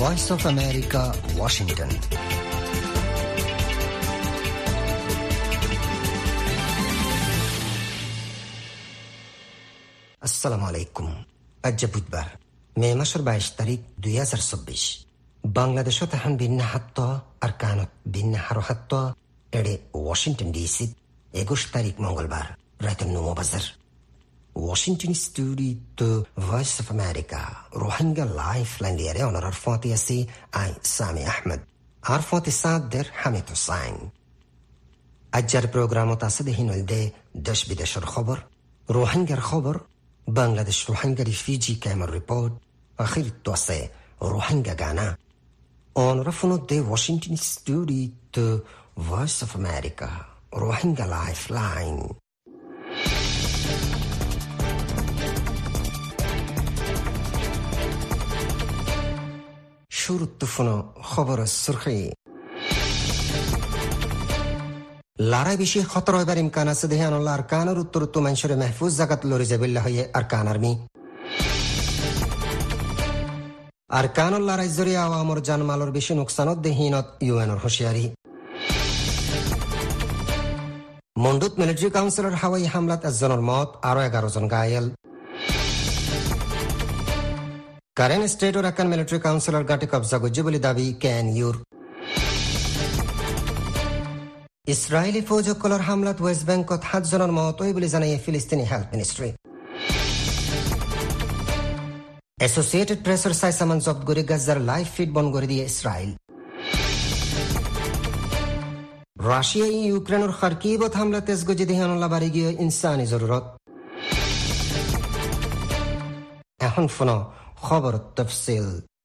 Voice of America, Washington. আসসালামু আলাইকুম। আজ বুধবার, মে মাসের 22 তারিখ 2024। বাংলাদেশত এখন ভিন্ন হাত্ত আর কানত ভিন্ন হারো হাত্ত এড়ে ওয়াশিংটন ডিসি 21 তারিখ মঙ্গলবার রাত 9 বাজার। Washington studio to Voice of America Rohingya Lifeline liere onar arfati asi ay Sami Ahmed arfati sadder Hamid Hussain ajjar programot asde hinolde desh bideshar khabar Rohingya khabar Bangladesh Rohingya refugee camp report akhir tose Rohingya Ghana on rafunot de Washington studio to Voice of America Rohingya Lifeline শুরুত্তফুনো খবর সুরখি লারাই বেশি খতর হইবার ইমকান আছে দেহানুল্লাহ আর কানার উত্তর উত্তর মানুষের মেহফুজ জাগাত lorry যাবিল্লা হইয়ে আর কান আর্মি আর কানুল্লাহ রাইজরি আওয়ামর জানমালর বেশি নোকসানত দেহীনত ইউএনর হুঁশিয়ারি মন্ডুত মিলিটারি কাউন্সিলর হাওয়াই হামলাত 1 জনের মত আরো 11 জন ঘায়েল কারেন স্টেট ও রাকান মিলিটারি কাউন্সিলর গাটি কবজা করছে বলে দাবি ক্যান ইউর ইসরায়েলি ফৌজকলর হামলাত ওয়েস্ট ব্যাংকত 7 জনের মত ওই বলে জানায় ফিলিস্তিনি হেলথ মিনিস্ট্রি অ্যাসোসিয়েটেড প্রেসের সাইসামান জব্দ করে গাজার লাইভ ফিড বন্ধ করে দিয়ে ইসরায়েল রাশিয়া ইউক্রেনের খার্কিভত হামলা তেজ গজে দেহানুল্লাহ বাড়ি গিয়ে ইনসানি জরুরত এখন ফোন খবর তফসিল।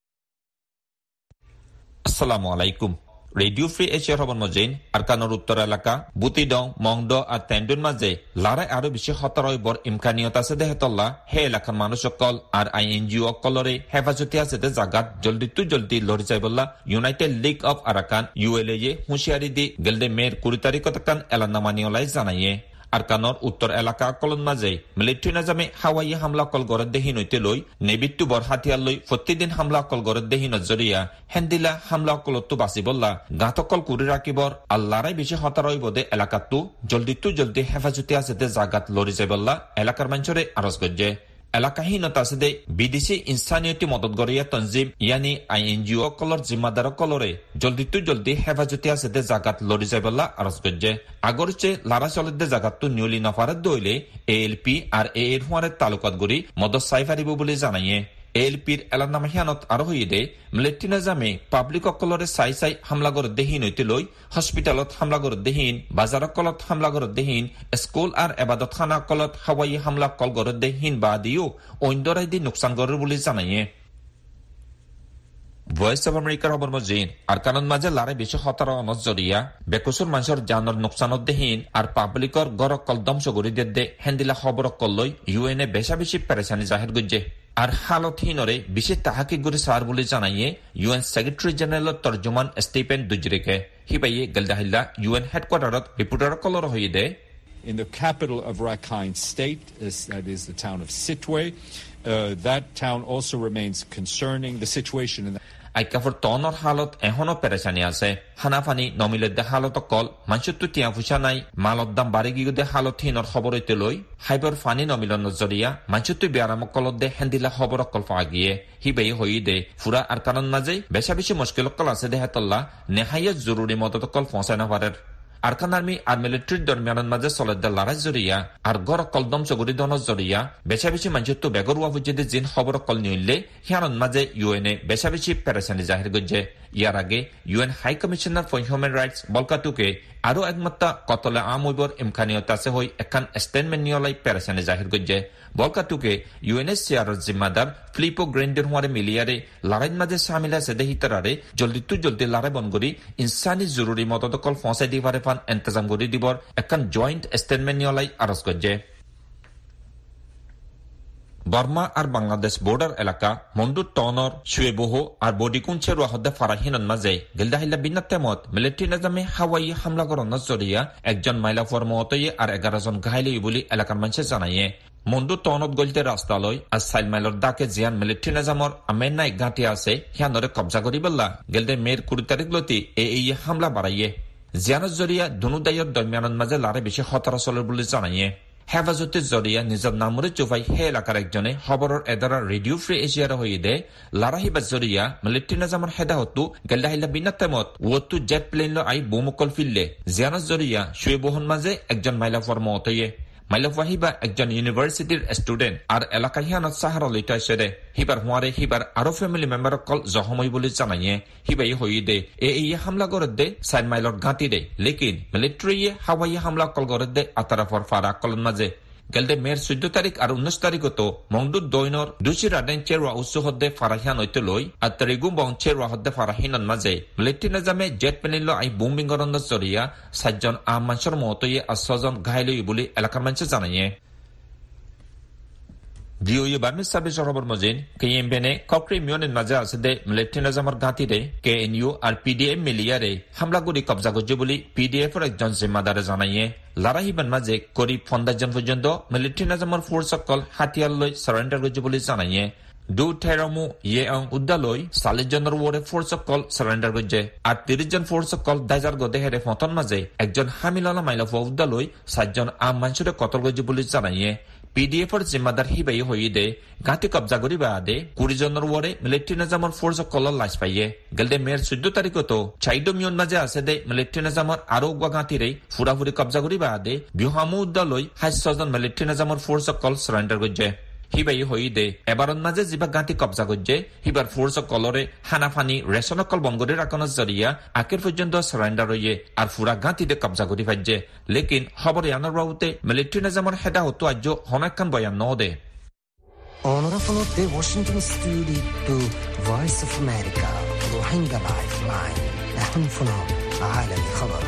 আসসালামু আলাইকুম। রেডিও ফ্রি এশিয়ার খবর মজেন আরকানোর উত্তর এলাকা বুতিডং মংড আর তেন্ডুর মাঝে লড়াই আরো বেশি খতর হইবর ইমকানিয়ত আছে দেহতল্লা হে এলাকার মানুষ অকল আর আইএনজিও অকলরে হেফাজতি আছে জাগাত জলদি লড়ি যাই বললা United League of Arakan ULA হুঁশিয়ারি দি গেলদে মের 20 তারিখ তকান এলানামানিওলাই জানাইয়ে আরকানোর উত্তর এলাকা কলন মাঝে মিলিটারি নাজামে হাওয়াই হামলা কল গড়ত দেহি নইতে লই নেবিত্তু বর হাতিয়ার লই প্রতিদিন হামলা কল গড়ত দেহি নজরিয়া হেন্দিলা হামলা কলতো বাসি বললা গাঁতকল কুড়ি রাখিবর আল্লাহরাই বেশি হতারই বোধে এলাকাতু জলদি হেফাজতি আছে জাগাত লড়ি যাই বললা এলাকার মানুষরে আরজ গজ্জে এলাকাহীনতা আছে দে বিদেশি ইনসানিয়তি মদত গড়িয়া তঞ্জিম ইয়ানি আইএনজিও কলর জিম্মাদার কলরে জলদি হেফাজতি আছে দে জাগাত লড়ি যাই বললা আরজ গজ্জে আগর চেয়ে লারা চলের দে জাগাতটো নিউলি নফারত দইলে এএলপি আর এর হুয়ারের তালুকাত গড়ি মদত সাইফারিব বলে জানাইয়ে এএলপির এলানামাহিয়ানত আরো হইয়ে দে মিলিটারি নাজামে পাবলিক অকলরে চাই হামলা গড় দেহীন হইতে লই হসপিটালত হামলা গড় দেহীন বাজার অকলত হামলা গড় দেহীন স্কুল আর এবাদত খানা অকলত হাওয়াই হামলা কল গড় দেহীন বা দিও অন্যরাই দি নোকসান গড় বলে জানাইয়ে ভয়েস অফ আমেরিকার খবর মজিন আর কারণ মাঝে লড়াই বেশি খতরা নজরিয়া বেকসুর মানুষের জানর নোকসানত দেহীন আর পাবলিকর গড় কল ধ্বংস গড়ি দে হেন্দিলা খবর কলই ইউএনএ বেশি পেরেশানি জাহির গুজে আর হালতহীনরে বিশেষ তাহাকি গুরি সার বলে জানাইয়ে ইউএন সেক্রেটারি জেনারেল তর্জমান স্টিফেন দুজরিকে হিবাইয়ে গলদাহিল্লা ইউএন হেডকোয়ার্টারত রিপোর্টার কলর হইয়ে দে In the capital of Rakhine State, that is the town of Sitwe, that town also remains concerning. The situation in আইকাফর তনর হালত এখনো পেরেশানি আছে হানাফানি নমিলের দে হালত কল মানুষের তো টিয়া ফুসা নাই মালত দাম বাড়ি গিয়ে দে হালত হীনর খবর হইতে লই হাইবর ফানি নমিলন নজরিয়া মানুষের তো বিয়ারাম কলত দে হেন্দিলা খবর অকল পাওয়া গিয়ে হিবাই হই দে ফুরা আর কারণ মাঝে বেশি মুশকিল কল আছে দে হেতল্লা নেহাইয়া জরুরি মদত কল পৌঁছায় না পারে আরকান আর্মি আর মিলিটারির দরমিয়ানের মাঝে চলের লড়াই জরিয়া আর গড় কলদম চগুরি দনর জরিয়া বেশি মানুষের তো বেগরুয়া বুঝে জিন খবর কল নিউলে হিয়ারন মাঝে ইউএনএ বেশি পেরেশানি জাহির গজ্জে ইয়ার আগে UN high commissioner for human rights বলকাতুকে আরো একমাত্রা কতলে আমইবর ইমকানিয়ত আছে হই এখান স্টেটমেন্ট নিয়লাই পেরেশানি জাহির গজ্জে বলকাতুকে ইউএনএসসিআর জিম্মাদার ফিলিপো গ্রেন্ডের হুয়ারে মিলিয়ারে লড়াইর মাঝে সামিল আছে দেহিতারে জলদি লড়াই বন করি ইনসানি জরুরি মদত কল পৌঁছাই দিবারে ফান ইন্তজাম করি দিবর এখান জয়েন্ট স্টেটমেন্ট নিয়লাই আরজ গজ্জে বর্মা আর বাংলাদেশ বর্ডার এলাকা মন্দু টনর শুয়েবহো আর বডিকুঞ্চের ওয়াহদে ফারাহিনন মাঝে গিলদাহিল্লা বিনাতেমত মিলিটারি নাজামে হাওয়াই হামলা করার নজরিয়া একজন মাইলা ফরমতয়ে আর 11 জন ঘাইলে বলি এলাকার মানুষে জানাইয়ে মন্ডু তনত গলতে রাস্তালৈ আর সাইলমাইলর দাকে জিয়ান মিলিটারি নিজামর আমের নাই গাঁটি আছে হিয়ানরে কবজা করি বললা গেলদে মেয়ের 20 তারিখ লতি এই হামলা বাড়াইয়ে জিয়ানের জরিয়া দুনু দায়র দরমিয়ানের মাঝে লারে বেশি খতরা চলে বলে জানাইয়ে হেফাজতের জরিয়া নিজের নামরে চুফাই হে এলাকার একজনে খবরের এদারা রেডিও ফ্রি এশিয়ার হয়ে দে লারাহিবা জরিয়া মিলিটারি নিজামর হেদাহতু গেলদাহিলা বিনাতেমত ওতু জেট প্লেন লো আই বোমকল ফিললে জিয়ানের জরিয়া শুয়ে বহন মাঝে একজন মাইলা ফর্ম অতয়ে মাইলফা হিবা একজন ইউনিভার্সিটির স্টুডেন্ট আর এলাকা হিয়ানত সাহারা লইটা এসে হিবার হুয়ারে হিবার আরো ফ্যামিলি মেম্বার কল জহমই বলে জানাইয়ে হিবাই হই দে এই হামলা করে দে 4 মাইলর গাঁতি দে লেকিন মিলিটারি হাওয়াই হামলা কল করে দে আতারাফর ফারা কলন মাঝে গেলদে মেয়ের 14 তারিখ আর 19 তারিখও তো মংদুর দৈনর দুচি রাডেন চেরুয়া উৎসু হদ্দে ফারাহিয়ান হইতে লই আর তারিগুম বং চেরুয়া হদ্দে ফারাহিনান মাঝে মিলিটারি নিজামে জেট পেনিল আই বুমিং গরন্দ জরিয়া 7 জন আম মানুষের মতই আর 6 জন ঘাইল বলে এলাকার মানুষ জানাইয়ে জিওই বার্মিস সার্ভিস খবর মজিন কেএমবেনে কক্রি মিয়নের মাঝে আছে দে মিলিটারি নিজামর গাঁতি দে কেএনইউ আর পিডিএম মিলিয়ারে হামলাগুড়ি কবজা করছে বলে পিডিএফ এর একজন জিম্মাদারে জানাইয়ে লারাহিবান মাঝে করিব 50 জন পর্যন্ত মিলিটারি নিজামর ফোর্স সকল হাতিয়ার লই সারেন্ডার করছে বলে জানাইয়ে দু ঠেরামু ইয়ে উদ্দালয় 40 জনের ওরে ফোর্স সকল সারেন্ডার করছে আর 30 জন ফোর্স সকল দাইজার গদে হেরে ফতন মাঝে একজন হামিলালা মাইলাফা উদ্দালয় 7 জন আম মানুষের কতল করছে বলে জানাইয়ে পিডিএফ এর জিম্মাদার হিবাই হই দে গাঁতি কবজা করি বাদে 20 জনের ওরে মিলিটারি নিজামর ফোর্স কল লাশ পাইয়ে গেলদে মেয়ের 14 তারিখ তো 4 মিয়ন মাঝে আছে দে মিলিটারি নিজামর আরো গাঁতি রে ফুরাফুরি কবজা করি বাদে বিহামু উদ্দালয় 6 জন মিলিটারি নিজামর ফোর্স কল সারেন্ডার করছে হিবাই হই দে এবারন মাঝে যিবা গাঁতি কবজা করছে হিবার ফোর্স কলরে হানাফানি রেশন কল বঙ্গরে রাখানোর জরিয়া আকের পর্যন্ত সারেন্ডার হইয়ে আর ফুরা গাঁতি দে কবজা করি ফাইছে লেকিন খবরে আনার বাবুতে মিলিটারি নিজামর হেডা হতো আজ অনেকক্ষণ বয়ান ন দে অনরাফলতে ওয়াশিংটন স্টুডিও টু voice of America Rohingya lifeline এখন শোনো আলামি খবর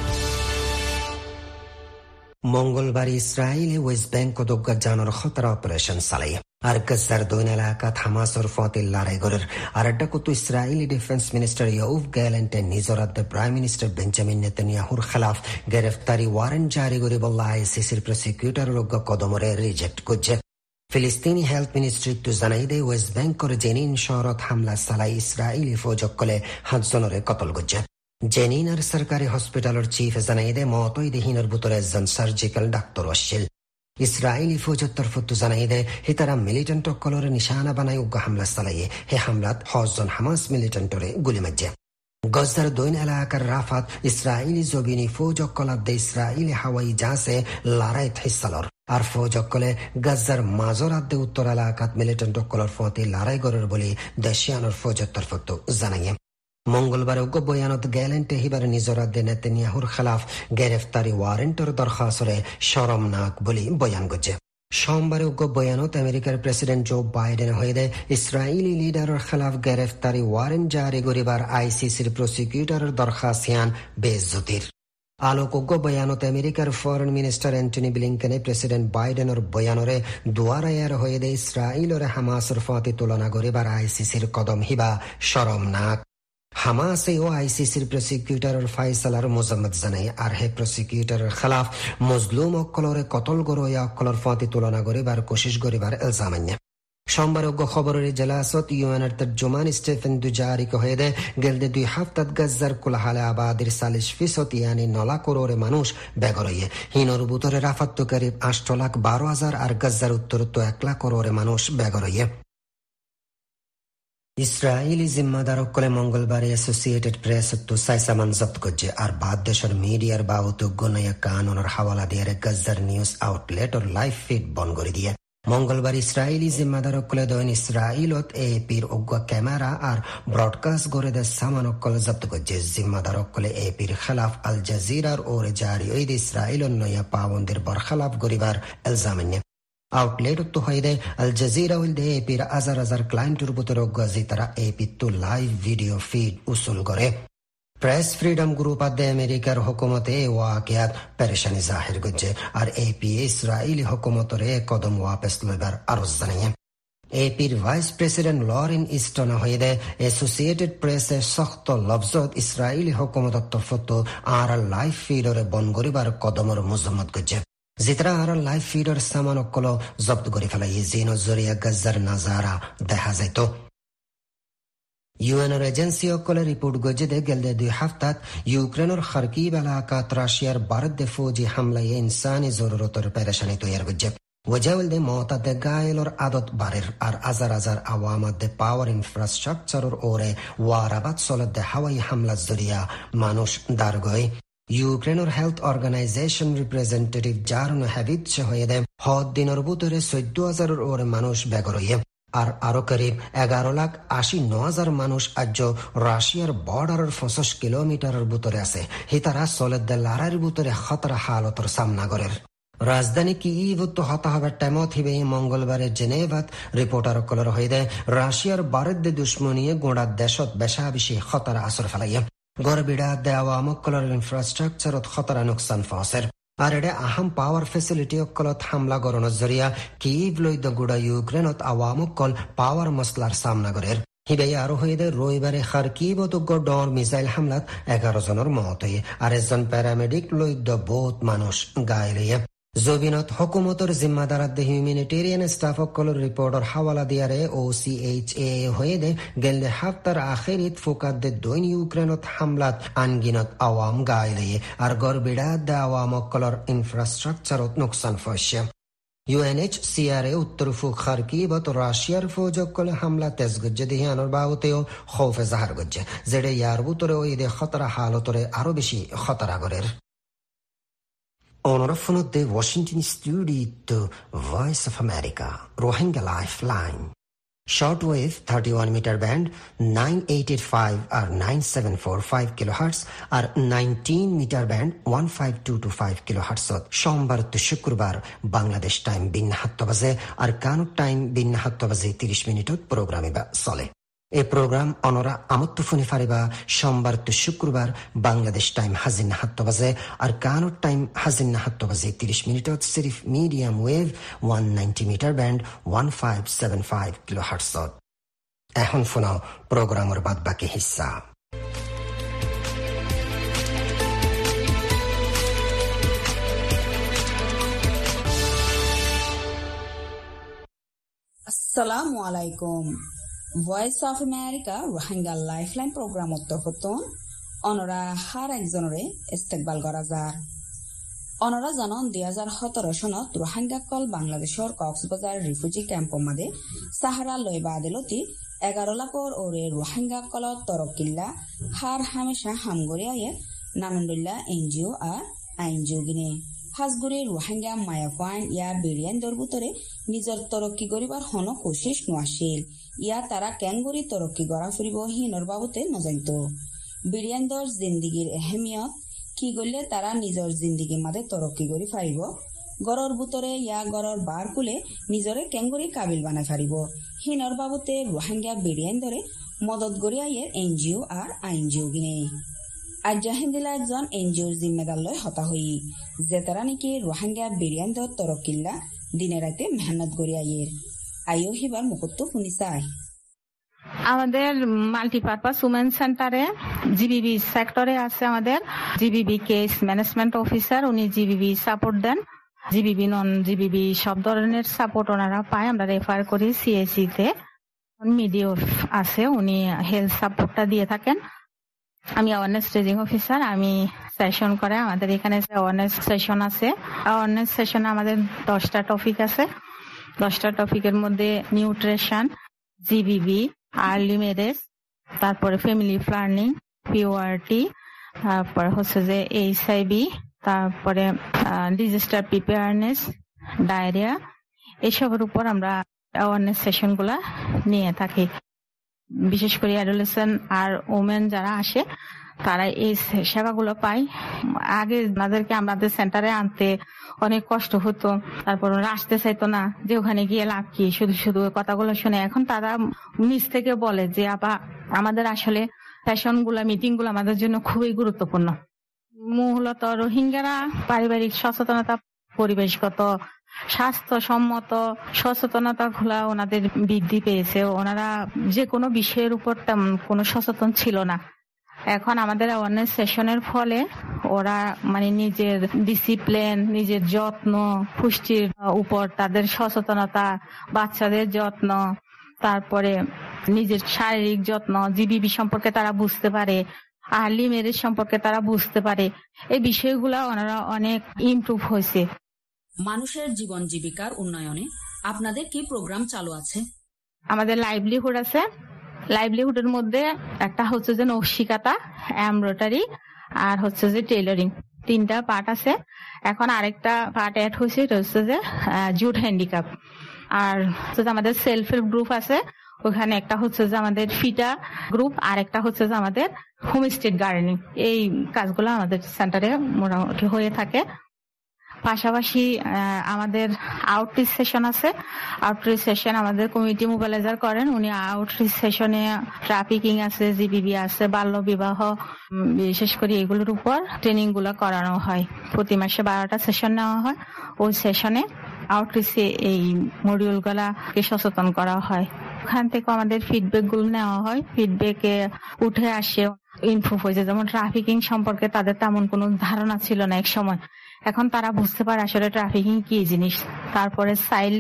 মঙ্গলবার ইসরায়েলে ওয়েস্ট ব্যাংক দোগ্গা জানোর খতরা অপারেশন চালায় আর গাজার দৈন এলাকাত হামাসর ফতিল লড়াইগরের আর একটা কত ইসরায়েলি ডিফেন্স মিনিস্টার ইউভ গ্যালেন্টে নিজরাত প্রাইম মিনিস্টার বেঞ্জামিন নেতানিয়াহুর খেলাফ গ্রেফতারি ওয়ারেন্ট জারি করে বললা আইসিসির প্রসিকিউটর রোগ্য কদমরে রিজেক্ট করছে ফিলিস্তিনি হেলথ মিনিস্ট্রি তো জানাই দেয় ওয়েস্ট ব্যাংক করে জেনিন শহরত হামলা চালাই ইসরায়েলি ফৌজকলে 7 জনরে কতল করছে জেনিন আর সরকারি হসপিটালের চিফ জানাই দে মতই দেহিনের ভিতরে একজন সার্জিক্যাল ডাক্তার আসছিল ইসরায়েলি ফৌজের তরফত জানাই দে হিতারা মিলিটেন্ট কলর নিশানা বানাই উগ্র হামলা চালাইয়ে হে হামলাত 10 জন হামাস মিলিটেন্টরে গুলি মারছে গজার দৈন এলাকার রাফাত ইসরায়েলি জবিনী ফৌজকলাত দে ইসরায়েলি হাওয়াই জাহাজে লড়াই হিসালর আর ফৌজকলে গজার মাজরাত দে উত্তর এলাকাত মিলিটেন্ট কলর ফতে লড়াই গরের বলে দেশিয়ানোর ফৌজের তরফত জানাইয়ে মঙ্গলবার উগ্র বয়ানত গ্যালেন্টে হিবার নিজরাত দে নেতানিয়াহুর খেলাফ গ্রেফতারি ওয়ারেন্টের দরখাস্তরে শরমনাক বলে বয়ান করছে সোমবার উগ্র বয়ানত আমেরিকার প্রেসিডেন্ট জো বাইডেন হয়ে দেয় ইসরায়েলি লিডারের খেলাফ গ্রেফতারি ওয়ারেন্ট জারি করিবার আইসিসির প্রসিকিউটরের দরখাস্ত হিয়ান বেজ্জতির আলোক উগ্র বয়ানত আমেরিকার ফরেন মিনিস্টার অ্যান্টনি ব্লিংকেনে প্রেসিডেন্ট বাইডেনের বয়ানরে দুয়ারায়ার হয়ে দেয় ইসরায়েলের হামাসের ফতে তুলনা করিবার আইসিসির কদম হিবা শরমনাক হামাসে ও আইসিসির প্রসিকিউটরের ফাইসালার মোজাম্মত জানাই আর হে প্রসিকিউটরের খেলাফ মজলুম অকলরে কতল গরয়া অকলর ফতে তুলনা করিবার কোশিশ করিবার ইলজামান্য সোমবার উগ্র খবরের জেলাসত ইউএনের তর্জমান স্টিফেন দুজারিক হয়ে দে গেলদে 2 হাফতাত গাজার কুলাহালে আবাদের 40% ইয়ানি 9 করোড়ে মানুষ বেগরয়ে হিনর বুতরে রাফাত তো করিব 8,12,000 আর গাজার উত্তর তো 1 করোড়ে মানুষ বেগরয়ে ইসরায়েলি জিম্মাদার কলে মঙ্গলবার অ্যাসোসিয়েটেড প্রেস তো সাইসামান জব্দ করছে আর বাদ দেশের মিডিয়ার বাবত গণয়া কানুনের হাওয়ালা দিয়ে গাজার নিউজ আউটলেট আর লাইভ ফিড বন্ধ করে দিয়ে মঙ্গলবার ইসরায়েলি জিম্মাদার কলে দৈন ইসরায়েলত এপির অজ্ঞ ক্যামেরা আর ব্রডকাস্ট করে দে সামান কলে জব্দ করছে জিম্মাদার কলে এপির খেলাফ আল জাজিরার ওরে জারি ওই ইসরায়েল নয়া পাবন্দের বরখলাফ করিবার ইলজামান্য আউটলেট তো হয়ে দেয় আল জাজিরা উইল দে এপির হাজার ক্লায়েন্টের ভিতরে গজি তারা এপি তো লাইভ ভিডিও ফিড উসুল করে প্রেস ফ্রিডম গ্রুপ আদে আমেরিকার হুকুমতে ওয়াকিয়াত পেরেশানি জাহির করছে আর এপি ইসরায়েলি হুকুমতের কদম ওয়াপস লইবার আরজ জানিয়ে এপির ভাইস প্রেসিডেন্ট লরেন ইস্টন হয়ে দেয় অ্যাসোসিয়েটেড প্রেসের শক্ত লফজত ইসরায়েলি হুকুমতের তরফত আর লাইভ ফিডরে বন্ধ করিবার কদমর মজম্মত করছে জিতরা আর লাইভ ফিডর সামান অকল জব্দ করে ফেলাই জিনো জরিয়া গাজ্জার নাজারা দেখা যাইত। ইউএনর এজেন্সি অকলে রিপোর্ট গজে গেলদে 2 হাফতাত ইউক্রেনের খার্কিভ এলাকাত রাশিয়ার বারদে ফৌজি হামলায় ইনসানি জরুরতর পেরেশানি তৈয়ার গজে ওজাউলদে মতাদে গায়েলর আদত বারের আর আজার আজার আওয়ামাদে পাওয়ার ইনফ্রাস্ট্রাকচারর ওরে ওয়ারাবাদ সলদে হাওয়াই হামলা জরিয়া মানুষ দারগয়। ইউক্রেনের হেলথ অর্গানাইজেশন রিপ্রেজেন্টেটিভ জারুন হ্যাবিদ হয়ে দেয় 7 দিনের ভিতরে 14,000 ওরে মানুষ বেগরইয়ে আর আরো করিব 11,80,900 মানুষ আজ রাশিয়ার বর্ডারের 25 কিলোমিটারের ভিতরে আছে। হিতারা সলদে লড়াইয়ের ভিতরে খতরা হালতর সামনা করের। রাজধানী কিইভ তো হতাহবের টাইমত হিবে মঙ্গলবারে জেনেভাত রিপোর্টার কলর হয়ে দেয় রাশিয়ার বারদ্দে দুশ্মনীয় গোড়া দেশত বেশা বেশি খতরা আসর ফেলাইয়া গড়বিড়া দেওয়া মক্কলর ইনফ্রাস্ট্রাকচারত খতরা নুকসান ফসের আর এডে আহাম পাওয়ার ফেসিলিটি অকলত হামলা গরণের জরিয়া কিইভ লইদ গুড়া ইউক্রেনত আওয়ামকল পাওয়ার মসলার সামনা করের হিবে আরো হয়ে দেয় রবিবারে খার্কিভ ডর মিসাইল হামলাত 11 জনের মত হয়ে আর একজন প্যারামেডিক লইদ বহুত মানুষ গায়ে জবিনত হকুমতর জিম্মাদারাত হিউম্যানিটেরিয়ান স্টাফ অকলর রিপোর্টর হাওয়ালা দিয়ারে OCHA হয়ে দে গেলদে হাফতার আখেরিত ফোকাত দে দৈন ইউক্রেনত হামলাত আনগিনত আওয়াম গাইলে আর গড়বিড়া দে আওয়াম অকলর ইনফ্রাস্ট্রাকচারত নুকসান ফসে। UNHCR উত্তর ফুক খার্কিবত রাশিয়ার ফৌজ অকলে হামলা তেজ গজ্জে দিহানোর বাবতেও খৌফে জাহার গজ্জে যেডে ইয়ার বুতরে ওই দে খতরা হালতরে আরো বেশি খতরা গরের। Onorofno de Washington Studio to Voice of America, Rohingya Lifeline. Shortwave 31 meter band 9885 or 9745 kilohertz or 19 meter band 15225 kilohertz. সোমবার to শুক্রবার বাংলাদেশ টাইম বিন 7 বাজে আর কানুক টাইম বিন 7 বাজে 30 মিনিটত প্রোগ্রামে বা চলে। এই প্রোগ্রাম অনরা আমত্ত ফোনে ফারিবা সোমবার তো শুক্রবার বাংলাদেশ টাইম হাজিন 7 বাজে আর কানুক টাইম হাজিন 7 বাজে 30 মিনিটত সিরিফ medium wave 190 metre band 1575 kilohertz. এখন শোনাও প্রোগ্রামের বাদ বাকি হিস্সা। আসসালামু আলাইকুম। Voice of America Rohingya lifeline program উত্তরপতন অনরা হার একজনরে ইস্তেকবাল করা যার। অনরা জানন 2017 সনত রোহিঙ্গা কল বাংলাদেশের কক্সবাজার রিফিউজি ক্যাম্প মাদে সাহারা লইবা আদিলতি 11 লাখর ওরে রোহিঙ্গা কল তরকিল্লা হার হামেশা হামগরিয়ায়ে নানুল্লাহ এনজিও আর আইনজিও গিনে হাজগুড়ি রোহিঙ্গা মায়াফাইন ইয়া বিরিয়ান দরবুতরে নিজের তরক্কি করিবার হন কোশিশ নোয়াশিল ইয়া তারা ক্যাঙ্গুরি তরক্কি গড়া ফুরিব হিনর বাবতে নজানিত বিরিয়ানদর জিন্দিগির এহেমিয়ত কি করলে তারা নিজের জিন্দিগি মাদে তরক্কি করি ফারিব গড়র বুতরে ইয়া গড়র বার কুলে নিজরে ক্যাঙ্গুরি কাবিল বানাই ফারিব হিনর বাবতে রোহিঙ্গা বিরিয়ান দরে মদত গড়িয়াইয়ের এনজিও আর আইনজিও গিনে আজ জাহিন্দিলা একজন এনজিওর জিম্মেদার লয় হতা হই যে তারা নাকি রোহিঙ্গা বিরিয়ান দর তরকিল্লা দিনে রাতে মেহনত গড়িয়াইয়ের আইও হিবার মুকুত্ত শুনিছাই। আমাদের মাল্টিপারপাস উমেন সেন্টারে জিবিবি সেক্টরে আছে আমাদের জিবিবি কেস ম্যানেজমেন্ট অফিসার, উনি জিবিবি সাপোর্ট দেন। জিবিবি নন জিবিবি সব ধরনের সাপোর্ট ওনারা পায়, আমরা রেফার করি সিএসি তে। মিডিও আছে, উনি হেলথ সাপোর্টটা দিয়ে থাকেন। আমি অ্যাওয়ারনেস রেজিং অফিসার, আমি সেশন করে আমাদের এখানে অ্যাওয়ারনেস সেশন আছে। অ্যাওয়ারনেস সেশনে আমাদের 10টা টপিক আছে। 10টা টপিকের মধ্যে নিউট্রিশন, জিবিবি, আর্লি ম্যারেজ, তারপরে ফ্যামিলি প্ল্যানিং, পিওআরটি, তারপরে হচ্ছে যে এইচআইভি, তারপরে ডিজাস্টার প্রিপেয়ারনেস, ডায়রিয়া, এসবের উপর আমরা অ্যাওয়ারনেস সেশন গুলা নিয়ে থাকি। বিশেষ করে অ্যাডোলেসেন্ট আর ওমেন যারা আসে তারা এই সেবাগুলো পায়। আগে তাদেরকে আমাদের সেন্টারে আনতে অনেক কষ্ট হতো, তারপর ওরা আসতে চাইতো না যে ওখানে গিয়ে লাভ কি, শুধু শুধু কথাগুলো শুনে। এখন তারা নিজ থেকে বলে যে আপা আমাদের আসলে সেশন গুলা, মিটিং গুলো আমাদের জন্য খুবই গুরুত্বপূর্ণ। মূলত রোহিঙ্গারা পারিবারিক সচেতনতা, পরিবেশগত স্বাস্থ্যসম্মত সচেতনতা গুলা ওনাদের বৃদ্ধি পেয়েছে। ওনারা যে কোনো বিষয়ের উপর তেমন কোনো সচেতন ছিল না। এখন আমাদের অ্যাওয়ারনেস সেশনের ফলে ওরা মানে নিজের ডিসিপ্লিন, নিজের যত্ন, পুষ্টির উপর তাদের সচেতনতা, বাচ্চাদের যত্ন, তারপরে নিজের শারীরিক যত্ন, জিবিবি সম্পর্কে তারা বুঝতে পারে, আর্লি ম্যারেজ সম্পর্কে তারা বুঝতে পারে। এই বিষয়গুলো ওনারা অনেক ইমপ্রুভ হয়েছে। মানুষের জীবন জীবিকার উন্নয়নে আপনাদের কি প্রোগ্রাম চালু আছে? আমাদের লাইভলিহুড আছে। লাইভলিহুডের মধ্যে একটা হচ্ছে যে নকশিকাতা, এমব্রয়ডারি আর হচ্ছে যে টেইলরিং, 3টা পার্ট আছে। এখন আরেকটা পার্ট অ্যাড হয়েছে, এটা হচ্ছে যে জুট হ্যান্ডিক্রাফট। আর আমাদের সেলফ হেল্প গ্রুপ আছে, ওখানে একটা হচ্ছে যে আমাদের ফিটা গ্রুপ, আর একটা হচ্ছে যে আমাদের হোমস্টেড গার্ডেনিং। এই কাজগুলো আমাদের সেন্টারে মোটামুটি হয়ে থাকে। পাশাপাশি আমাদের আউটরিচ সেশন আছে। আউটরিচ সেশন আমাদের কমিটি মোবিলাইজার করেন, উনি আউটরিচ সেশনে ট্রাফিকিং আছে, জিবিবি আছে, বাল্য বিবাহ, বিশেষ করে এগুলোর উপর ট্রেনিং গুলো করানো হয়। প্রতি মাসে 12টা সেশন নেওয়া হয়। ওই সেশনে আউটরিচে এই মডিউল গুলাকে সচেতন করা হয়। ওখান থেকে আমাদের ফিডব্যাক গুলো নেওয়া হয়। ফিডব্যাকে উঠে আসে ইমপ্রুভ হয়েছে। যেমন ট্রাফিকিং সম্পর্কে তাদের তেমন কোনো ধারণা ছিল না এক সময়, এখন তারা বুঝতে পারে আসলে ট্রাফিকিং কি জিনিস। তারপরে চাইল্ড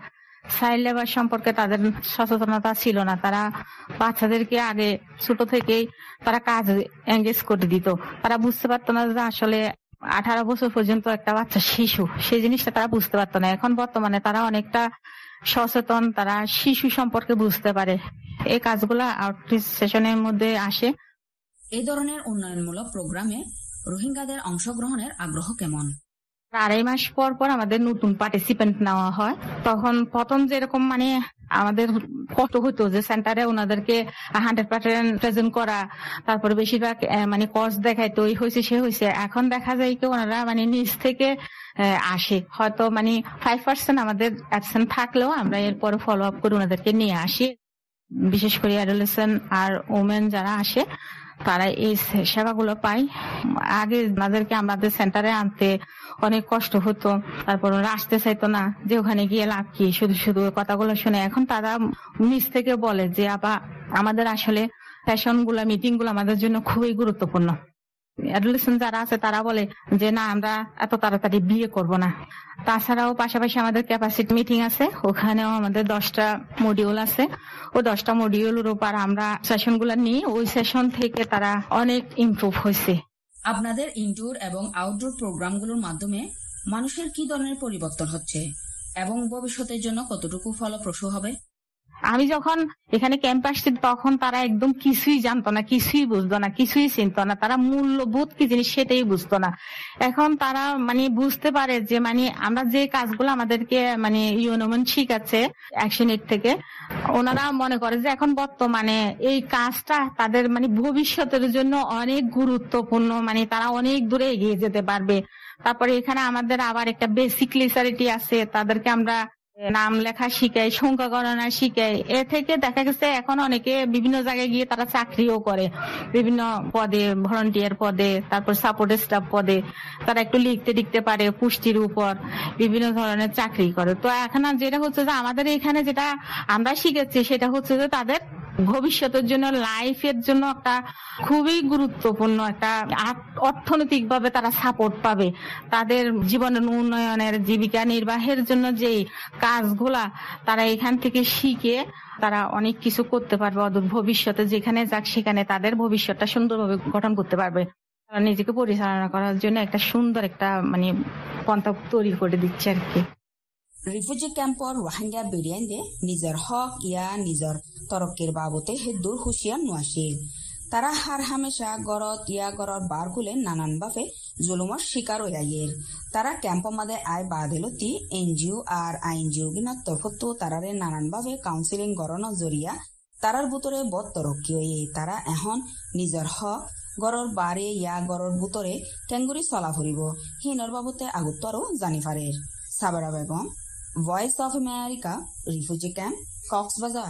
লেবার সম্পর্কে তাদের সচেতনতা ছিল না। তারা বাচ্চাদেরকে আগে ছোট থেকেই তারা কাজ এঙ্গেজ করে দিত। তারা বুঝতে পারতো না যে আসলে 18 বছর পর্যন্ত একটা বাচ্চা শিশু, সেই জিনিসটা তারা বুঝতে পারতো না। এখন বর্তমানে তারা অনেকটা সচেতন, তারা শিশু সম্পর্কে বুঝতে পারে। এই কাজগুলা আউটরিচ সেশনের মধ্যে আসে। এই ধরনের উন্নয়নমূলক প্রোগ্রামে রোহিঙ্গাদের অংশগ্রহণের আগ্রহ কেমন? 2.5 মাস পর পর আমাদের নতুন পার্টিসিপেন্ট নেওয়া হয়। তখন প্রথম যেরকম মানে আমাদের কষ্ট হতো যে সেন্টারে ওনাদেরকে 100% প্রেজেন্ট করা, তারপরে বেশিরভাগ মানে কোর্স দেখাইতো, এই হয়েছে সে হয়েছে। এখন দেখা যায় কি ওনারা মানে নিজ থেকে আসে। হয়তো মানে 5% আমাদের অ্যাবসেন্ট থাকলেও আমরা এরপরে ফলো আপ করে ওনাদেরকে নিয়ে আসি। বিশেষ করে অ্যাডোলেসেন্ট আর ওমেন যারা আসে তারা এই সেবাগুলো পায়। আগে ওনাদেরকে আমাদের সেন্টারে আনতে অনেক কষ্ট হতো, তারপর ওরা আসতে চাইতো না, যে ওখানে গিয়ে লাভ কি, শুধু শুধু কথাগুলো শুনে। এখন তারা নিজ থেকে বলে যে আপা আমাদের আসলে ফ্যাশন গুলা, মিটিং গুলো আমাদের জন্য খুবই গুরুত্বপূর্ণ। অ্যাডোলেসেন্ট যারা আছে তারা বলে যে না, আমরা এত তাড়াতাড়ি বিয়ে করব না। তাছাড়াও পাশাপাশি আমাদের ক্যাপাসিটি মিটিং আছে, ওখানেও আমাদের 10টা মডিউল আছে। ওই 10টা মডিউলের উপর আমরা সেশন গুলা নিই। ওই সেশন থেকে তারা অনেক ইমপ্রুভ হয়েছে। আপনাদের ইনডোর এবং আউটডোর প্রোগ্রামগুলোর মাধ্যমে মানুষের কি ধরনের পরিবর্তন হচ্ছে এবং ভবিষ্যতের জন্য কতটুকু ফলপ্রসূ হবে? আমি যখন এখানে ক্যাম্পে আসছি তখন তারা একদম কিছুই জানতো না, কিছুই বুঝতো না, কিছুই চিনতো না। তারা মূল্যবোধ কি জিনিস সেটাই বুঝতো না। এখন তারা মানে বুঝতে পারে যে মানে আমরা যে কাজগুলো আমাদেরকে মানে ইউনোমেন শিখাচ্ছে অ্যাকশন এইড থেকে, ওনারা মনে করে যে এখন বর্তমানে এই কাজটা তাদের মানে ভবিষ্যতের জন্য অনেক গুরুত্বপূর্ণ, মানে তারা অনেক দূরে এগিয়ে যেতে পারবে। তারপরে এখানে আমাদের আবার একটা বেসিক লিটারেটি আছে, তাদেরকে আমরা নাম লেখা শিখাই, সংখ্যা গণনা শিখাই। এ থেকে দেখা গেছে এখন অনেকে বিভিন্ন জায়গায় গিয়ে তারা চাকরিও করে, বিভিন্ন পদে, ভলান্টিয়ার পদে, তারপর সাপোর্ট স্টাফ পদে তারা একটু লিখতে পারে, পুষ্টির উপর বিভিন্ন ধরনের চাকরি করে। তো এখন যেটা হচ্ছে যে আমাদের এখানে যেটা আমরা শিখেছি সেটা হচ্ছে যে তাদের ভবিষ্যতের জন্য, লাইফের জন্য একটা খুবই গুরুত্বপূর্ণ একটা অর্থনৈতিক ভাবে তারা সাপোর্ট পাবে। তাদের জীবনের উন্নয়নের, জীবিকা নির্বাহের জন্য যে কাজগুলা তারা এখান থেকে শিখে তারা অনেক কিছু করতে পারবে। অদূর ভবিষ্যতে যেখানে যাক সেখানে তাদের ভবিষ্যৎটা সুন্দরভাবে গঠন করতে পারবে। তারা নিজেকে পরিচালনা করার জন্য একটা সুন্দর একটা মানে পন্থা তৈরি করে দিচ্ছে আর কি। রিফিউজি ক্যাম্পৰ ৰোহিংগা বিৰিয়াইন্দে নিজৰ হক ইয়া নিজৰ তৰক্কিৰ বাবতে হেদুৰ হুঁচিয়াৰ নোয়াছিল। তারা হার হামেশা গড়ত ইয়া গড়র বার খুলে নানানভাবে জুলুমর শিকার হইয়াইয়ের। তারা ক্যাম্প মাদে আয় বাদেলতি এনজিও আর আইনজিও গিনার তরফতো তারারে নানানভাবে কাউন্সিলিং গড়নৰ জরিয়া তারার বুতরে বদ তরক্কি হইয়ে তারা এখন নিজৰ হক গড়র বারে ইয়া গড়র বুতরে টেঙ্গুরি চলা ফুরিব হিনর বাবতে আগুত্তরও জানি পারে। Sabera Begum, voice of America, refugee camp, Cox's Bazar.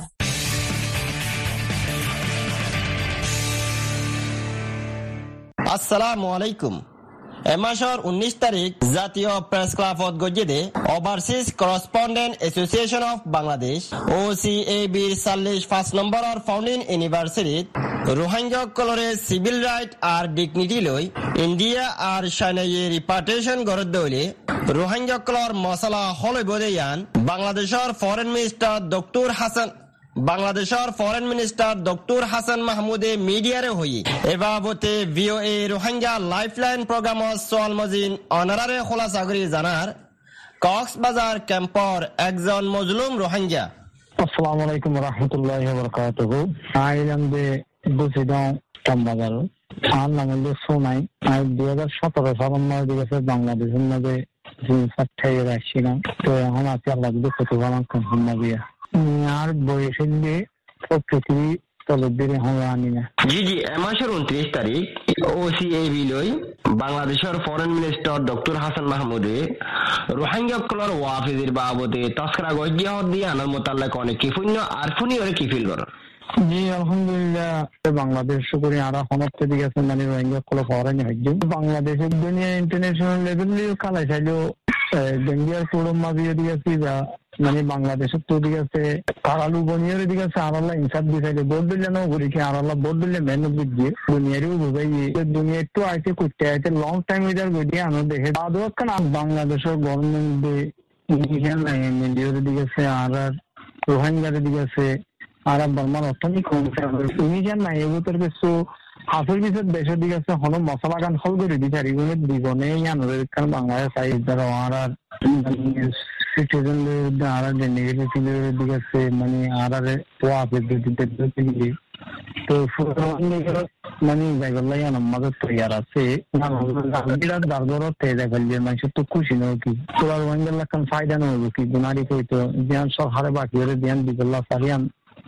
আসসালামু আলাইকুম। এ মাসের 19 তারিখ জাতীয় প্রেস ক্লাবত গজিদে overseas correspondent association of Bangladesh OCABর 45 নম্বরের ফাউন্ডিং ইউনিভার্সিটিত রোহিঙ্গা কলরে সিভিল রাইট আর ডিগনিটি লই ইন্ডিয়া আর চাইনায়ে রিপার্টেশন গড় দইলে রোহিঙ্গা কলর মশলা হল বদেয়ান বাংলাদেশের ফরেন মিনিস্টার ডক্টর হাসান মাহমুদে মিডিয়ারে হই এ বাবতে VOA রোহিঙ্গা লাইফলাইন প্রোগ্রামত সোয়াল মজিন অনারারে খোলাসা করে জানার কক্সবাজার ক্যাম্পর একজন মজলুম রোহিঙ্গা। আসসালামু আলাইকুম ওয়া রাহমাতুল্লাহি ওয়া বারাকাতুহু। আইলাম দে বুঝিদাও কক্সবাজার আর নামে সোনাই 2017 সালের মধ্যে গেছে বাংলাদেশের মধ্যে জিনিসপত্র ঠাইয়ে রাখছিলাম। তো এখন আছে আল্লাহ যদি কত ভালো কম দিয়া আর বয়সের দিয়ে পৃথিবী তলবের হওয়া আনি না। জি এ মাসের 29 তারিখ OCAB লই বাংলাদেশের ফরেন মিনিস্টার ডক্টর হাসান মাহমুদে রোহিঙ্গা কলর ওয়াফিজের বাবদে তস্করা গজিয়া দিয়ে আনার মোতাল্লাক অনেক কিফুন্য আর ফুনি ওরে কি ফিল কর। জি আলহামদুলিল্লাহ বাংলাদেশ করে আর হনতে দিকে আছে মানে রোহিঙ্গা কল ফরেন হইছে বাংলাদেশের দুনিয়া ইন্টারন্যাশনাল লেভেলে কালাই চাইলো গেঙ্গিয়ার প্রবলেম মাঝিয়ে দিয়েছি যা মানে বাংলাদেশের তো দিকে আছে কারালু বনিয়ার দিকে আছে আর আল্লাহ ইনসাফ দিয়েছে ভোট দিলে না করি কি আর আল্লাহ ভোট দিলে মেহনত দিয়ে দুনিয়ারও বুঝাই দুনিয়া একটু আইতে করতে আইতে লং টাইম এটার গিয়ে আমরা দেখে আদৌকান বাংলাদেশের গভর্নমেন্ট মিলিয়র দিকে আছে আর রোহিঙ্গার দিকে আছে আর বর্মার অর্থনীতি কমছে তুমি জান না এগুলোর কিছু হাসের কিছু দেশের দিকে আছে হলো মশলা গান ফল করে দিতে আর এগুলো দিবনে কারণ বাংলাদেশ সাইজ আর সিটিজেন আর দিকে আছে মানে আর তো মানে জায়গায় আমাদের তৈয়ার আছে মানুষের তো খুশি নয় কি তোর ওয়ান ফায়দা নয় কি গুনারি কইতো ধ্যান সরকারে বাকি ধ্যান দিবল্লা সারিয়ান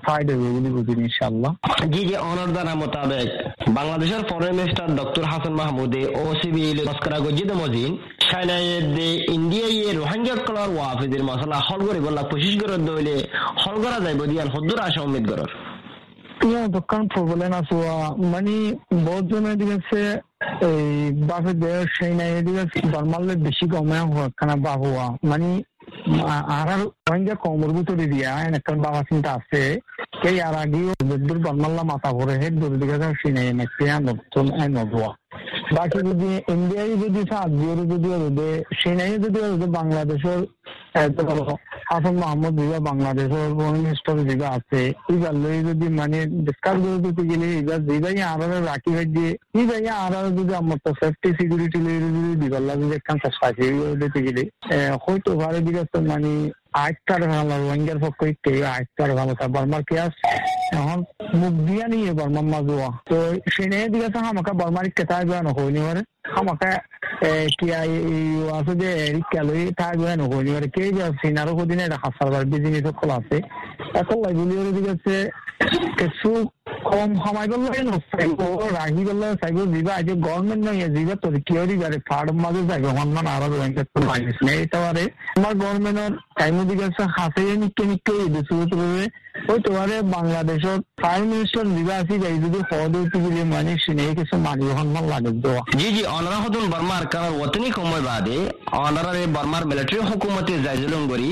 জি অনার জানা মোতাবেক বাংলাদেশের ফরেন মিনিস্টার ডক্টর হাসান মাহমুদে OCAB তস্করা গজিদ মজিন চাইনায়ের দে ইন্ডিয়ায়ে রোহিঙ্গা কলর ওয়াফিজের মশলা হল করে বললা কোশিশ করে দইলে হল করা যাইব দিয়ান হদ্দুর আশা উম্মীদ করার দোকান প্রবলেম আছে মানে বহুত জনের দিকে এই বাপে দেশ চাইনায়ের দিকে নরমালি বেশি কমে হয় কারণ বাহুয়া মানে আর রোহিঙ্গা কমর ভিতরে দিয়া একটা বাবা চিন্তা আছে এই আর আগেও দূর বাংলা মাথা ভরে হেড দূর দিকে সিনাই নাকি নতুন নবুয়া বাকি যদি ইন্ডিয়ায় যদি সাহায্য যদি সিনাই যদি বাংলাদেশের হাসান মাহমুদ দিবা বাংলাদেশের মিনিস্টার দিবা আছে এবার যদি মানে ডিসকাস করতে গেলে এবার দিবাই আর রাখি ভাই দিয়ে এই ভাই আর যদি আমার তো সেফটি সিকিউরিটি যদি দিবার লাগে একটা সাথে দিতে গেলে হয়তো ঘরে দিকে মানে আইটার ভালো রোহিঙ্গার পক্ষে একটু আইটার ভালো তা বর্মার কেস এখন মুখ দিয়া নিয়ে বর্মার মাজুয়া তো সেনে দিকে আমাকে বর্মার কেতায় বেড়ানো হয়নি পারে আমাকে কি আছে যে ক্যালোরি থাকবে হয়নি পারে কে সিনারও কদিন এটা হাসার বিজনেস সকল আছে এখন লাইগুলি দিকে কিছু কম সময় করলে রাহি করলে চাইব যা আজ গভর্নমেন্ট নয় যা তোর কিয়রি বারে ফার্ম মাঝে যাইবে সন্মান আরো মাইনিস নেই এটা পারে আমার গভর্নমেন্টের টাইমও দিকে আছে হাসে নিকে নিকে দিচ্ছে ওই তোমার বাংলাদেশের প্রাইম মিনিস্টার যা আছে যাই যদি পদ উঠে গেলে মানে সিনে কিছু মানি সন্মান লাগে দেওয়া জি অনারা হতুন বর্মার কারণ অতনি সময় বাদে অনারা বর্মার মিলিটারি হুকুমতে যাইজলং করি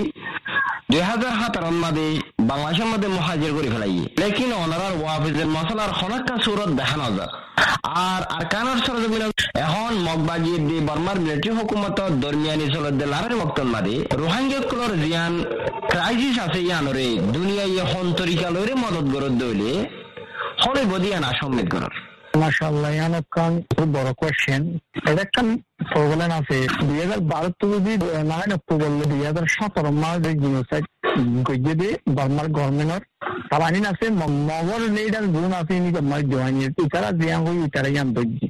2017 মাদে বাংলাদেশের মধ্যে মহাজির করে ফেলাই লেকিন অনারার ওয়াফিজের মশলার হনাক্কা সুরত দেখা নজর আর কানার সরজমিন এখন মগবাজির দি বর্মার মিলিটারি হুকুমত দরমিয়ানি চলত লারের বক্তন মাদে রোহিঙ্গা কলর জিয়ান ক্রাইসিস আছে ইয়ানরে দুনিয়ায় হন্তরিকা লইরে মদত গরত দইলে হলে বদিয়ান আসম্মিত গরর মাশাআল্লাহ ইয়ানকান খুব বড় কোশ্চেন এটা একটা প্রবলেম আছে 2012 তো যদি নাইন অক্টোবর 2017 মাসে জিনোসাইড গইয়ে বর্মার গভর্নমেন্ট তাবানি আছে মগর লিডার গুণ আছে নি কমাই জয়েন ইতারা জিয়া হই ইতারা ইয়ান দজি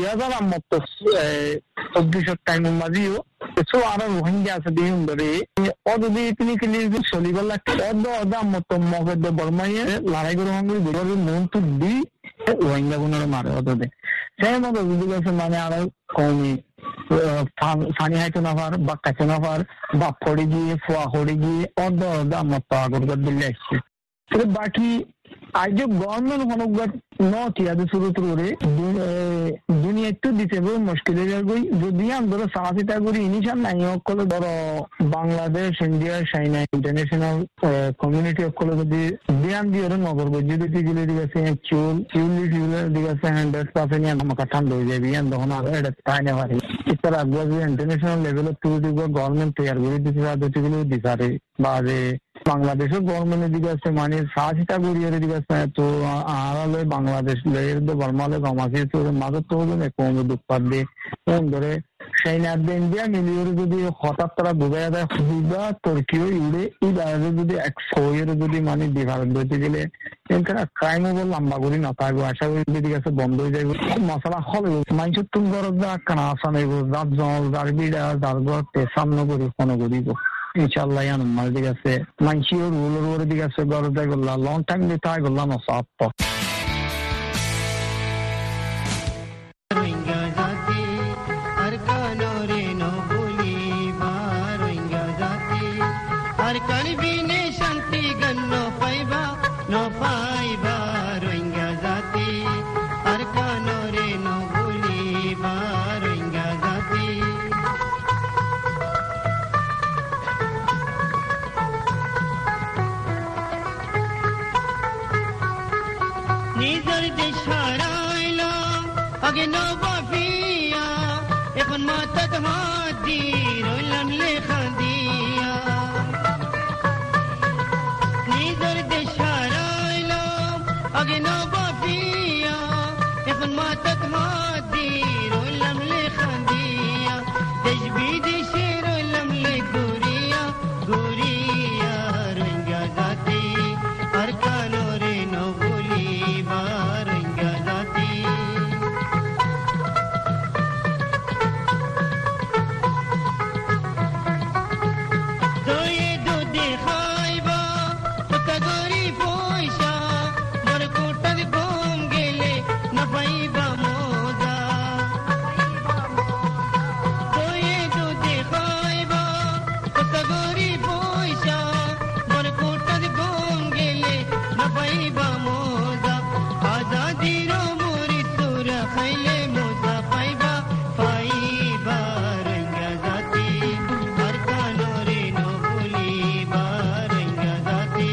2024 টাইম মাঝিও কিছু আর রোহিঙ্গা আছে দিন ধরে অদি তিনি কিলি সলিবলা অদা মত মগদ বর্মায়ে লড়াই করে হঙ্গি বিরোধী মন তো দি রোহিঙ্গা গুণের মারে অদে সেই মতো যদি গেছে মানে আর কমি পানি হাইতে না পার বা কাছে না পার বা পড়ে গিয়ে ফোয়া হড়ে গিয়ে অদা মত আগর দিলে আসছে বাকি আজ গভর্নমেন্ট হনগত নটিয়াদে শুরু করে দুনিয়া একটু দিতে মুশকিল হয়ে গই যদি আমরা সাহায্যতা করি ইনিশাল নাই সকল বড় Bangladesh India China international community সকল যদি ধ্যান দিয়ে নগর যদি দিলে দিয়েছে চুল দিয়েছে 100% আমাকে ঠান্ডা হয়ে যাবে তখন আর এটা তাই না পারে ইতার আগে ইন্টারন্যাশনাল লেভেলে তুই গভর্নমেন্ট তৈরি করে দিতে পদ্ধতিগুলো দিতে বা যে বাংলাদেশের গভর্নমেন্টের দিকে আছে মানে সাহায্যতা করিয়ে দিকে আছে তো আড়ালে বাংলাদেশ বর্মালে কমাসি তো মাঝে তো কম দুঃখ পাবে কোন ধরে সেই না ইন্ডিয়া মিলিয়ে যদি হঠাৎ তারা বোঝা যায় হুইবা তুর্কিও ইউরে এই বাইরে যদি 100 যদি মানে ডিফারেন্ট হইতে গেলে এখানে ক্রাইমও বল লম্বা করি না থাকবো আশা করি দিকে আছে বন্ধ হয়ে যাবে মশলা হবে মানুষের তুমি গরজ যা কানা আসা নেব যার জল যার বিড়া যার ঘর সামনে করি কোনো করিব ইনশাআল্লাহ আমার দিকে আছে মানুষের রুলের দিকে আছে গরজ যাই বললাম লং টাইম দিতে হয় বললাম সব নিজের দেশ হারাইলাম আগে নবাবিয়া এখন মাথাত হাত দিয়ে রইলাম লেখা দিয়া নিজের দেশ হারাইলাম আগে নবাবিয়া এখন মাথাত হাত দিয়ে রইলাম লেখা দিয়া দেশ বিদেশে রইলাম লে ঘুরিয়া ঘুরিয়া রোহিঙ্গা জাতি আর কানোরে নবলি রোহিঙ্গা জাতি দয়ে দুধে খাইবা কত গরিব পয়সা মোর কোটার ঘুম গেলে না পাইবা মজা দয়ে দুধে খাইবা কত গরিব পয়সা মোর কোটার ঘুম গেলে না পাইবা মজা আজাদির মরি তোরা খাইলে মজা পাইবা পাইবা রোহিঙ্গা জাতি আর কানোরে নবলিবা রোহিঙ্গা জাতি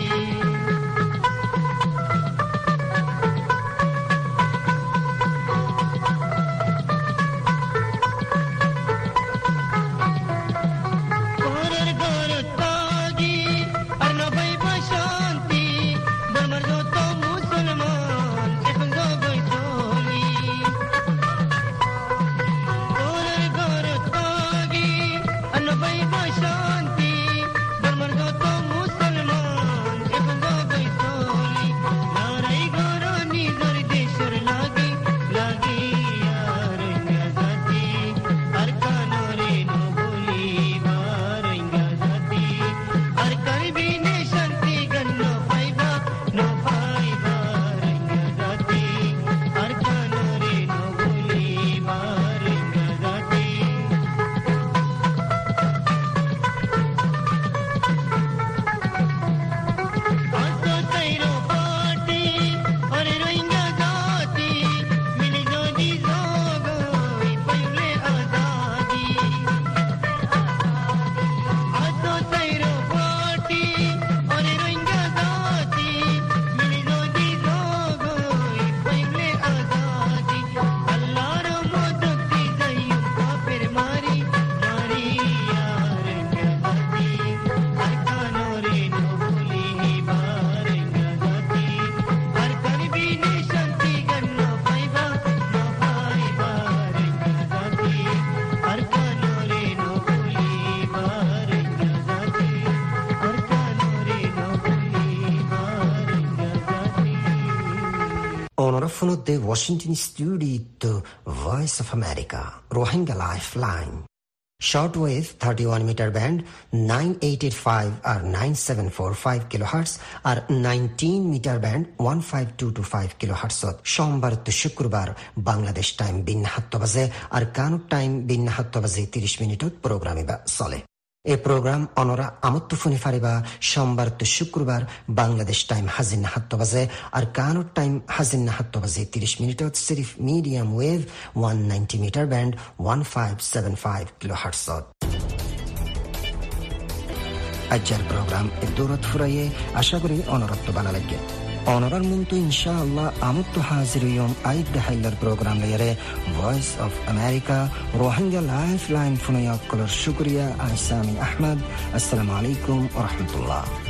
ঘরের ঘর তাগি আর না পাইবা শান্তি বর্মার যত মুসলমান এখন গগৈ চলি ঘরের ঘর তাগি আর না পাইবা শান্তি বর্মার যত মুসলমান এখন গগৈ চলি লড়াই ঘর নিজের দেশের লাগি লাগিয়া রোহিঙ্গা জাতি আর কানোরে নবলিবা রোহিঙ্গা জাতি আর করবি নে শান্তি গন্ন পাইবা রোহিঙ্গা জাতি আর কানোরে নবলিবা রোহিঙ্গা জাতি আসো তাইরো পাটি আরে রোহিঙ্গা জাতি মিলি যদি জগই পাইলে আজাদি আসো তাইরো পাটি আরে রোহিঙ্গা জাতি মিলি যদি জগই পাইলে আজাদি আল্লাহর মদদ দি যাইও কাফের মারি মারিয়া রোহিঙ্গা জাতি আর কানোরে নবলিবা রোহিঙ্গা জাতি আর করবি নে শান্তি গন্ন পাইবা রোহিঙ্গা জাতি আর কানোরে নবলিবা রোহিঙ্গা জাতি আর কানোরে নবলিবা রোহিঙ্গা জাতি Onorevole de Washington Studio, Voice of America, Rohingya Lifeline. Shortwave 31 meter band 9885 or 9745 kilohertz or 19 meter band 15225 kilohertz সোমবার তো শুক্রবার বাংলাদেশ টাইম 7 বাজে আর কানুক টাইম 7 বাজে 30 মিনিটত প্রোগ্রামে চলে এই প্রোগ্রাম অনরা আমত্ত ফোনে ফারিবা সোমবার তো শুক্রবার বাংলাদেশ টাইম হাজির না 7 বাজে আর কানুর টাইম হাজির না 7 বাজে 30 মিনিটত সিরিফ medium wave 190 metre band 1575 kilohertz. আজকের প্রোগ্রাম দৌলত ফুরাইয়ে আশা করি অনরত্ব বালা লাগে। অনরার মতো ইনশাআল্লাহ আমত্ত হাজির ইয়ম আইদ হাইলার প্রোগ্রাম লেয়ারে voice of America Rohingya life line ফোনয়াক কলর শুক্রিয়া আইসামি আহমদ। আসসালামু আলাইকুম ওয়া রাহমাতুল্লাহ।